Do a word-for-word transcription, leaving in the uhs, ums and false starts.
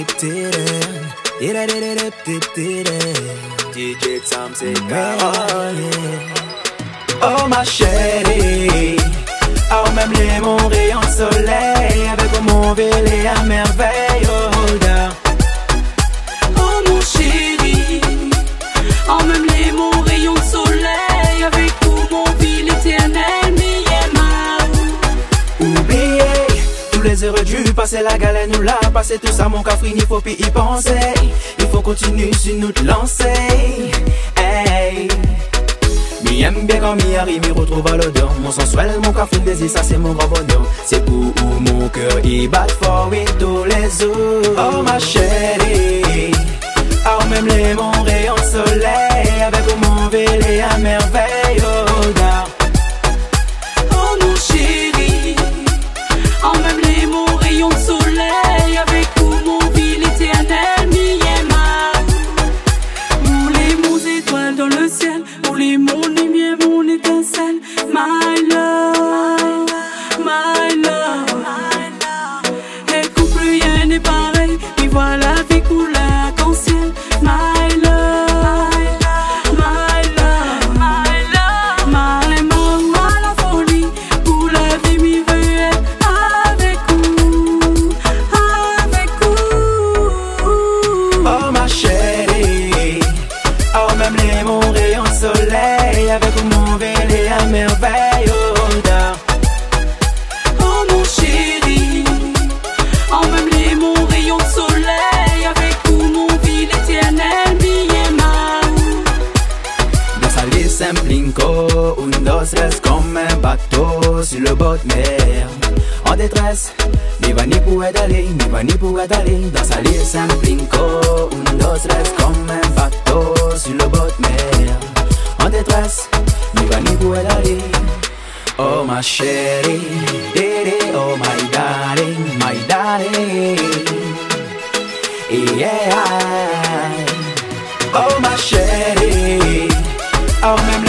D J Sam c'est Carole. Oh ma chérie, oh même les mon rayon de soleil, avec mon vélo à merveille, oh da. Oh mon chéri, oh même les mon rayon de soleil, avec tout mon ville éternel, mi et ma. Oubliez tous les heureux du passé, la galère nous l'a passé, tout ça mon café, il faut plus y penser. Il faut continuer sur nous te lancer. Hey. Mi aime bien quand mi arrive, mi retrouve à l'odeur. Mon sensuel, mon café, désir, ça c'est mon grand bonheur. C'est pour où mon cœur il bat fort, oui, tous les jours. Oh ma chérie, oh même les mon rayon de soleil, avec mon vélo à merveille, oh da. Oh mon chéri, oh même les mon rayon de soleil, avec tout mon ville éternel, mi et ma. Roulez mon étoile dans le ciel, roulez mon lumière, mon étincelle, my love, my love. Écoute, plus rien n'est pareil, mais voilà vie couleur arc-en-ciel, my love, my love, my love, my maman la folie, pour la vie m'y veut être avec vous, avec vous. Oh ma chérie, oh même les mon rayon de soleil, avec mon vélo à merveille, oh da. Oh mon chéri, oh même les mon rayon de soleil, avec tout mon ville éternel, mi et ma. Dans sa liste simplinco, un dos tres comme un bateau sur le bord de mer. En détresse, ni va ni pour aller, ni va ni pour aller. Dans sa liste simplinco, un dos tres comme un bateau sur le bord de mer. En détresse, ni va ni pour aller. Oh ma chérie, didi, oh my darling, my darling. Yeah. Oh ma chérie, oh même